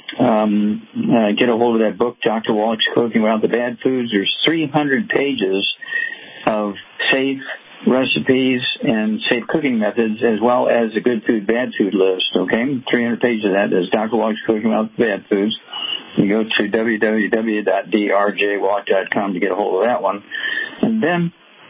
um, uh, get a hold of that book, Doctor Wallach's Cooking Without the Bad Foods. There's three hundred pages of safe recipes and safe cooking methods, as well as a good food, bad food list, okay? three hundred pages of that is Doctor Wallach's Cooking Without the Bad Foods. You go to w w w dot d r j wallach dot com to get a hold of that one. And then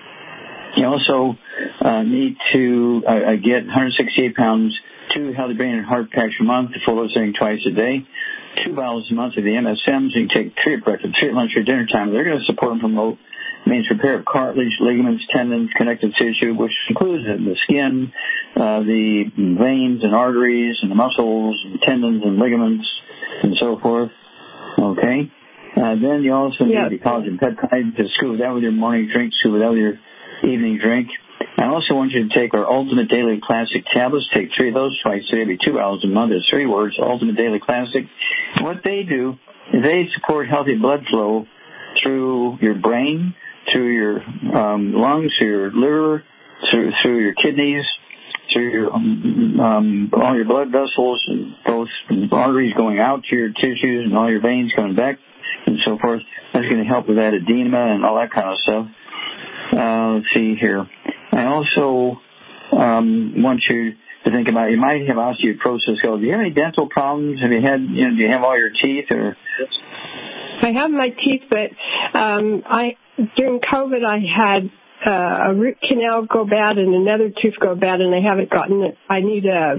you also uh, need to uh, get one hundred sixty-eight pounds, two Healthy Brain and Heart Packs a month, full dosing twice a day, two bottles a month of the M S Ms. You can take three at breakfast, three at lunch, or dinner time. They're going to support and promote means repair of cartilage, ligaments, tendons, connective tissue, which includes the skin, uh, the veins and arteries, and the muscles, and tendons and ligaments, and so forth. Okay? Uh, then you also yes. need the collagen peptide to scoop that with your morning drink, scoop that with your evening drink. I also want you to take our Ultimate Daily Classic tablets. Take three of those twice a day, every two hours a month. There's three words, Ultimate Daily Classic. And what they do is they support healthy blood flow through your brain, through your um, lungs, through your liver, through, through your kidneys, through your, um, um, all your blood vessels, and both arteries going out to your tissues and all your veins coming back and so forth. That's going to help with that edema and all that kind of stuff. Uh, let's see here. I also um, want you to think about, you might have osteoporosis. Do you have any dental problems? Have you had, you know, do you have all your teeth? Or? I have my teeth, but um, I during COVID I had uh, a root canal go bad and another tooth go bad, and I haven't gotten it. I need a,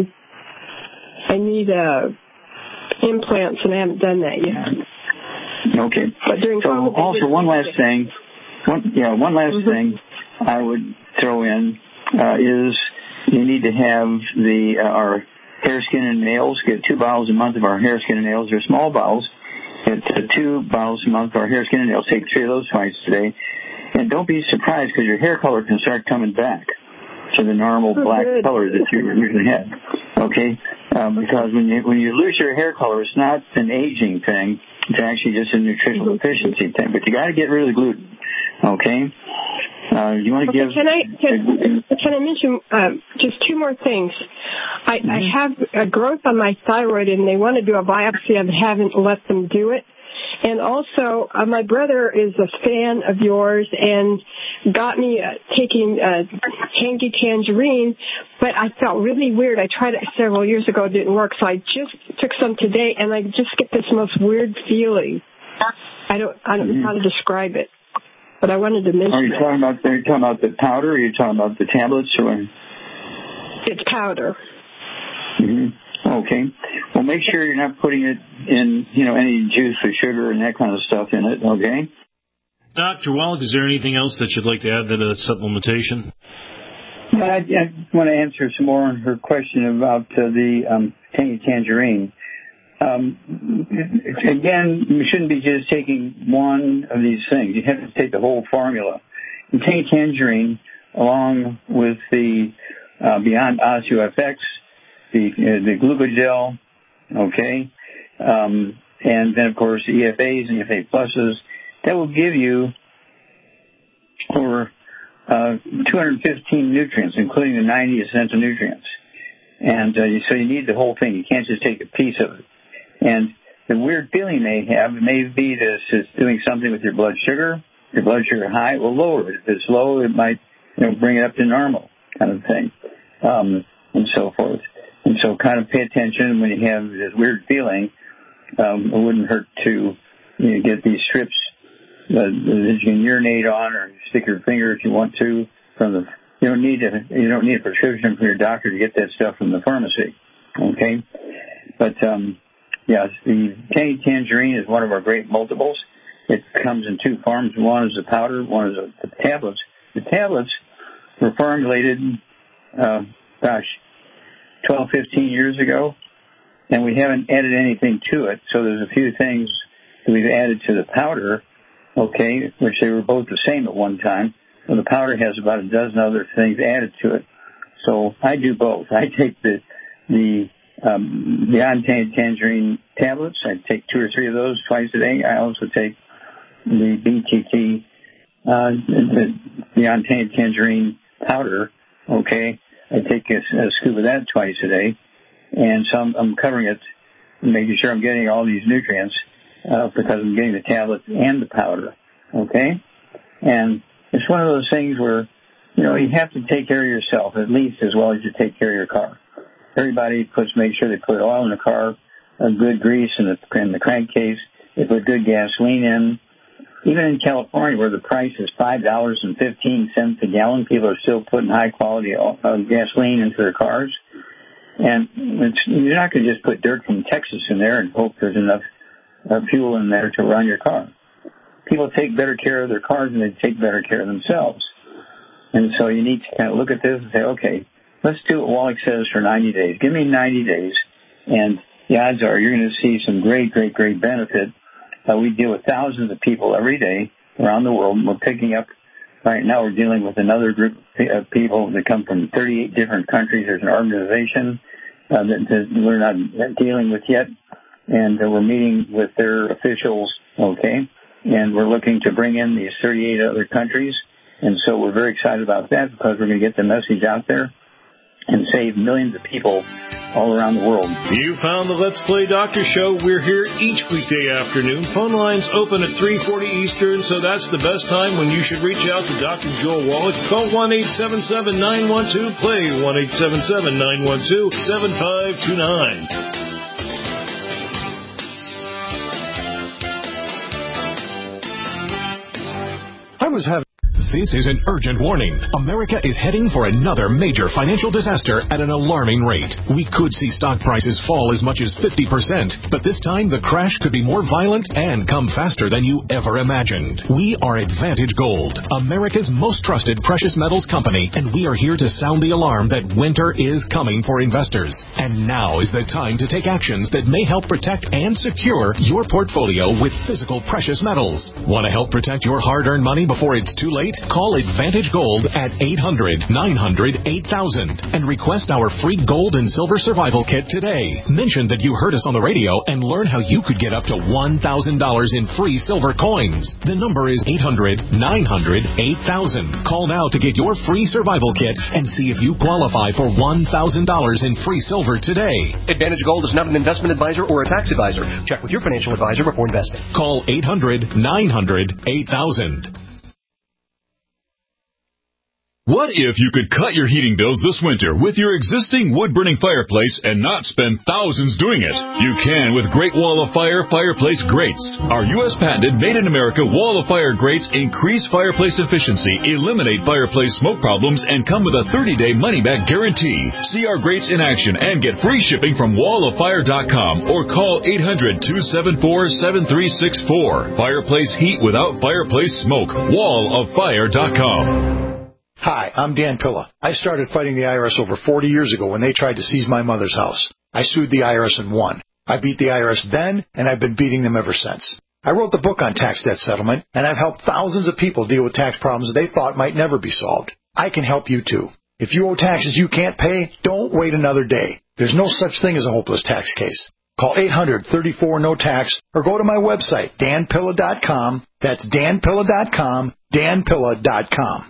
I need a implants, and I haven't done that yet. Okay. But during so COVID, also one last it. thing. One, yeah, one last mm-hmm. thing I would throw in uh, is you need to have the uh, our hair, skin, and nails. Get two bottles a month of our hair, skin, and nails. They're small bottles. Get uh, two bottles a month of our hair, skin, and nails. Take three of those twice a day. And don't be surprised because your hair color can start coming back to the normal oh, black good. color that you usually had. Okay? Um, because when you when you lose your hair color, it's not an aging thing. It's actually just a nutritional deficiency thing. But you got to get rid of the gluten. Okay? Uh, you want to okay, give... Can I, can, can I mention uh, just two more things? I, mm-hmm. I have a growth on my thyroid, and they want to do a biopsy. I haven't let them do it. And also, uh, my brother is a fan of yours and got me uh, taking uh, Tangy Tangerine, but I felt really weird. I tried it several years ago. It didn't work, so I just took some today, and I just get this most weird feeling. I don't, I don't mm-hmm. know how to describe it, but I wanted to mention Are you it. talking about, are you talking about the powder, or are you talking about the tablets? Or? It's powder. Mm-hmm. Okay. Well, make sure you're not putting it in, you know, any juice with sugar and that kind of stuff in it, okay? Doctor Wallach, is there anything else that you'd like to add to the supplementation? Yeah, I, I want to answer some more on her question about uh, the um, Tangy Tangerine. Um, again, you shouldn't be just taking one of these things. You have to take the whole formula. The Tangy Tangerine, along with the uh, Beyond OsteoFX, the, uh, the Glucogel, okay, um, and then, of course, the E F As and E F A pluses, that will give you over uh, two hundred fifteen nutrients, including the ninety essential nutrients. And uh, so you need the whole thing. You can't just take a piece of it. And the weird feeling you may have, it may be that it's doing something with your blood sugar. Your blood sugar high, it will lower it. If it's low, it might, you know, bring it up to normal kind of thing, um, and so forth. And so kind of pay attention when you have this weird feeling. Um, it wouldn't hurt to, you know, get these strips uh, that you can urinate on, or stick your finger if you want to. From the, you don't need a you don't need a prescription from your doctor to get that stuff from the pharmacy. Okay, but um, yes, the Tangy Tangerine is one of our great multiples. It comes in two forms. One is the powder, one is the tablets. The tablets were formulated, uh, gosh, twelve, fifteen years ago, and we haven't added anything to it. So there's a few things that we've added to the powder, okay, which they were both the same at one time. Well, the powder has about a dozen other things added to it. So I do both. I take the the um, Beyond Tangerine tablets. I take two or three of those twice a day. I also take the B T T, uh, the Beyond Tangerine powder, okay. I take a, a scoop of that twice a day, and so I'm, I'm covering it, making sure I'm getting all these nutrients, uh, because I'm getting the tablets and the powder, okay? And it's one of those things where, you know, you have to take care of yourself at least as well as you take care of your car. Everybody puts, make sure they put oil in the car, a good grease in the, in the crankcase, they put good gasoline in. Even in California, where the price is five dollars and fifteen cents a gallon, people are still putting high-quality uh, gasoline into their cars. And it's, you're not going to just put dirt from Texas in there and hope there's enough uh, fuel in there to run your car. People take better care of their cars and they take better care of themselves. And so you need to kind of look at this and say, okay, let's do what Wallach says for ninety days. Give me ninety days, and the odds are you're going to see some great, great, great benefit Uh, we deal with thousands of people every day around the world. We're picking up, right now we're dealing with another group of people that come from thirty-eight different countries. There's an organization uh, that, that we're not dealing with yet, and uh, we're meeting with their officials, okay? And we're looking to bring in these thirty-eight other countries. And so we're very excited about that because we're going to get the message out there and save millions of people all around the world. You found the Let's Play Doctor Show. We're here each weekday afternoon. Phone lines open at three forty Eastern, so that's the best time when you should reach out to Doctor Joel Wallach. Call one eight seven seven, nine one two, play, one eight seven seven, nine one two, seven five two nine. I was having... This is an urgent warning. America is heading for another major financial disaster at an alarming rate. We could see stock prices fall as much as fifty percent, but this time the crash could be more violent and come faster than you ever imagined. We are Advantage Gold, America's most trusted precious metals company, and we are here to sound the alarm that winter is coming for investors. And now is the time to take actions that may help protect and secure your portfolio with physical precious metals. Want to help protect your hard-earned money before it's too late? Call Advantage Gold at eight hundred, nine hundred, eight thousand and request our free gold and silver survival kit today. Mention that you heard us on the radio and learn how you could get up to one thousand dollars in free silver coins. The number is eight hundred, nine hundred, eight thousand. Call now to get your free survival kit and see if you qualify for one thousand dollars in free silver today. Advantage Gold is not an investment advisor or a tax advisor. Check with your financial advisor before investing. Call eight hundred, nine hundred, eight thousand. What if you could cut your heating bills this winter with your existing wood-burning fireplace and not spend thousands doing it? You can with Great Wall of Fire Fireplace Grates. Our U S patented made-in-America Wall of Fire grates increase fireplace efficiency, eliminate fireplace smoke problems, and come with a thirty-day money-back guarantee. See our grates in action and get free shipping from wall of fire dot com or call eight hundred, two seven four, seven three six four. Fireplace heat without fireplace smoke. wall of fire dot com. Hi, I'm Dan Pilla. I started fighting the I R S over forty years ago when they tried to seize my mother's house. I sued the I R S and won. I beat the I R S then, and I've been beating them ever since. I wrote the book on tax debt settlement, and I've helped thousands of people deal with tax problems they thought might never be solved. I can help you too. If you owe taxes you can't pay, don't wait another day. There's no such thing as a hopeless tax case. Call eight hundred, thirty-four, no tax or go to my website, dan pilla dot com. That's dan pilla dot com, dan pilla dot com.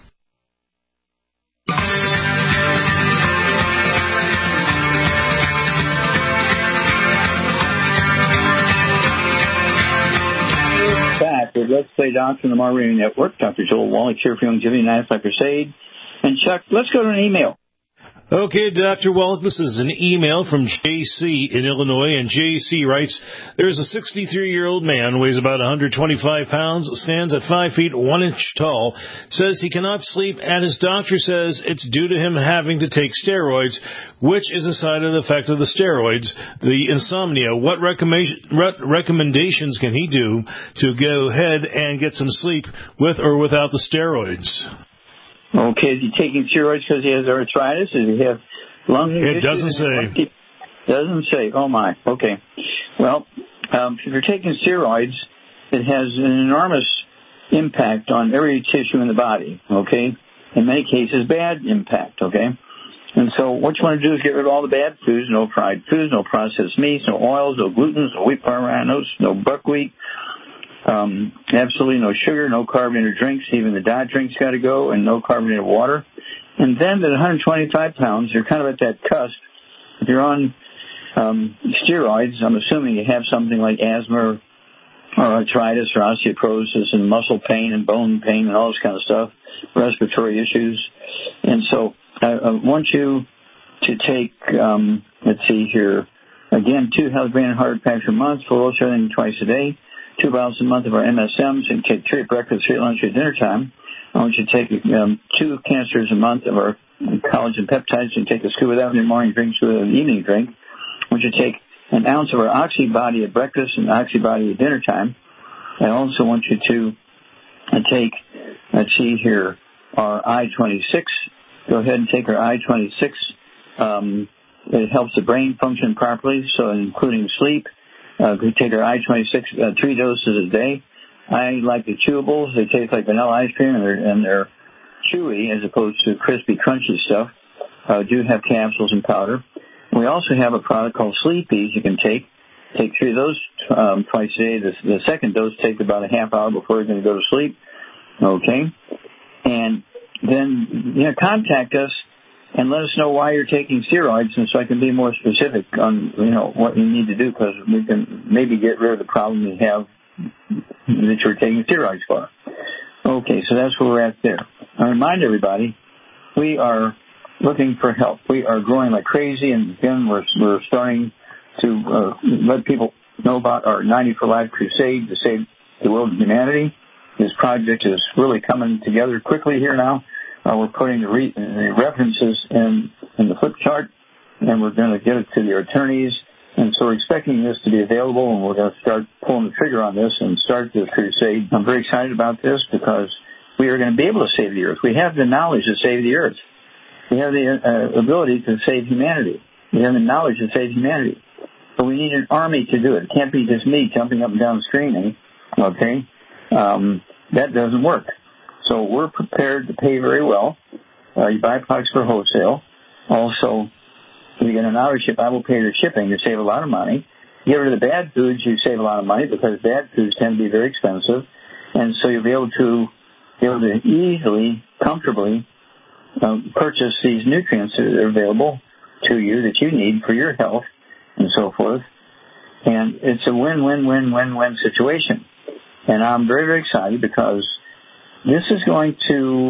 Back with Let's Play Doctor on the Mar Radio Network. Doctor Joel Wallach here for Youngevity ninety-five Crusade. And Chuck, let's go to an email. Okay, Doctor Wallach, this is an email from J C in Illinois, and J C writes, there's a sixty-three-year-old man, weighs about one hundred twenty-five pounds, stands at five feet one inch tall, says he cannot sleep, and his doctor says it's due to him having to take steroids, which is a side effect of the steroids, the insomnia. What recommendations can he do to go ahead and get some sleep with or without the steroids? Okay, is he taking steroids because he has arthritis? Does he have lung issues? It doesn't say. Doesn't say. Oh, my. Okay. Well, um, if you're taking steroids, it has an enormous impact on every tissue in the body, okay? In many cases, bad impact, okay? And so what you want to do is get rid of all the bad foods, no fried foods, no processed meats, no oils, no gluten, no wheat farm oats, no buckwheat. Um, absolutely no sugar, no carbonated drinks. Even the diet drinks got to go, and no carbonated water. And then at one hundred twenty-five pounds, you're kind of at that cusp. If you're on um, steroids, I'm assuming you have something like asthma or arthritis or osteoporosis and muscle pain and bone pain and all this kind of stuff, respiratory issues. And so I, I want you to take, um, let's see here, again, two Health Brain Heart Packs a month, full oil everything twice a day. Two bottles a month of our M S Ms, and take three at breakfast, three at lunch, at dinner time. I want you to take um, two canisters a month of our collagen peptides, and take a scoop of that in your morning drinks with an evening drink. I want you to take an ounce of our Oxy Body at breakfast and Oxy Body at dinner time. I also want you to uh, take, let's see here, our I twenty-six. Go ahead and take our I twenty-six. Um, it helps the brain function properly, so including sleep. Uh, we take our I twenty-six, uh, three doses a day. I like the chewables. They taste like vanilla ice cream, and they're, and they're chewy as opposed to crispy, crunchy stuff. Uh, do have capsules and powder. We also have a product called Sleepies you can take. Take three of those um, twice a day. The, the second dose take about a half hour before you're going to go to sleep. Okay? And then, you know, contact us and let us know why you're taking steroids, and so I can be more specific on, you know, what you need to do, because we can maybe get rid of the problem you have that you're taking steroids for. Okay, so that's where we're at there. I remind everybody, we are looking for help. We are growing like crazy, and again, we're, we're starting to uh, let people know about our ninety for Life crusade to save the world and humanity. This project is really coming together quickly here now. Uh, we're putting the, re- the references in, in the flip chart, and we're going to get it to the attorneys. And so we're expecting this to be available, and we're going to start pulling the trigger on this and start this crusade. I'm very excited about this because we are going to be able to save the earth. We have the knowledge to save the earth. We have the uh, ability to save humanity. We have the knowledge to save humanity. But we need an army to do it. It can't be just me jumping up and down screaming, okay? Um, that doesn't work. So we're prepared to pay very well. Uh, you buy products for wholesale. Also, if you get an auto ship, I will pay the shipping to save a lot of money. Get rid of the bad foods, you save a lot of money because bad foods tend to be very expensive. And so you'll be able to, be able to easily, comfortably um, purchase these nutrients that are available to you that you need for your health and so forth. And it's a win-win-win-win-win situation. And I'm very, very excited because this is going to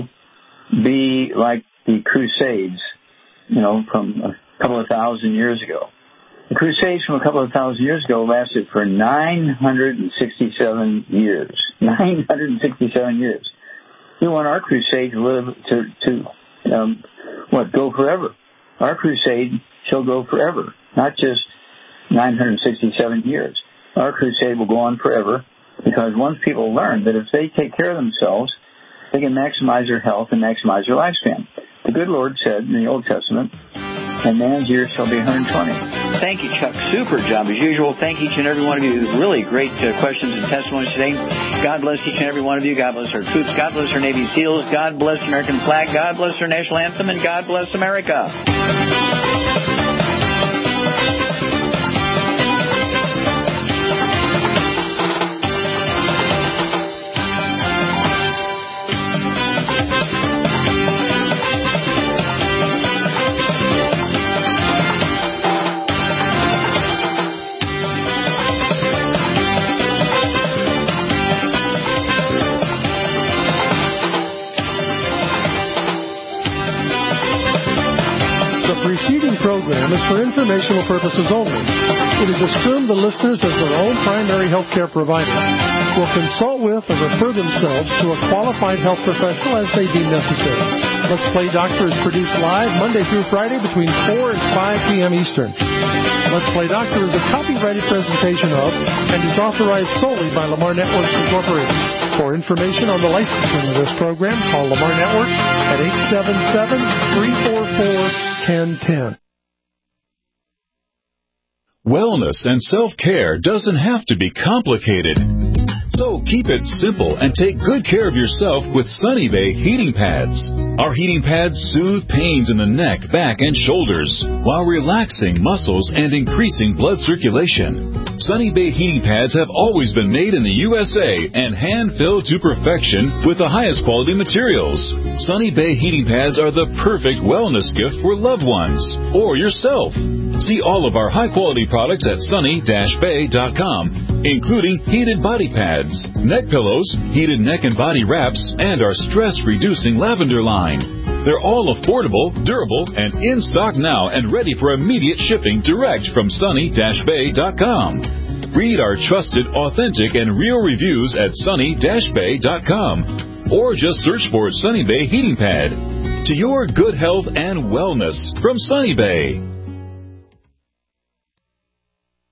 be like the Crusades, you know, from a couple of thousand years ago. The Crusades from a couple of thousand years ago lasted for nine hundred sixty-seven years. nine hundred sixty-seven years. We want our crusade to live, to, to um, what, go forever. Our crusade shall go forever, not just nine hundred sixty-seven years. Our crusade will go on forever because once people learn that if they take care of themselves, they can maximize their health and maximize their lifespan. The good Lord said in the Old Testament, and man's years shall be one hundred twenty. Thank you, Chuck. Super job as usual. Thank each and every one of you. Really great uh, questions and testimonies today. God bless each and every one of you. God bless our troops. God bless our Navy SEALs. God bless the American flag. God bless our national anthem. And God bless America. Program is for informational purposes only. It is assumed the listeners, as their own primary health care provider, will consult with or refer themselves to a qualified health professional as they deem necessary. Let's Play Doctor is produced live Monday through Friday between four and five p.m. Eastern. Let's Play Doctor is a copyrighted presentation of and is authorized solely by Lamar Networks Incorporated. For information on the licensing of this program, call Lamar Networks at eight seven seven, three four four, one zero one zero. Wellness and self-care doesn't have to be complicated. So keep it simple and take good care of yourself with Sunny Bay heating pads. Our heating pads soothe pains in the neck, back, and shoulders while relaxing muscles and increasing blood circulation. Sunny Bay heating pads have always been made in the U S A and hand-filled to perfection with the highest quality materials. Sunny Bay heating pads are the perfect wellness gift for loved ones or yourself. See all of our high-quality products at sunny dash bay dot com, including heated body pads, neck pillows, heated neck and body wraps, and our stress-reducing lavender line. They're all affordable, durable, and in stock now and ready for immediate shipping direct from sunny dash bay dot com. Read our trusted, authentic, and real reviews at sunny dash bay dot com or just search for Sunny Bay Heating Pad. To your good health and wellness from Sunny Bay.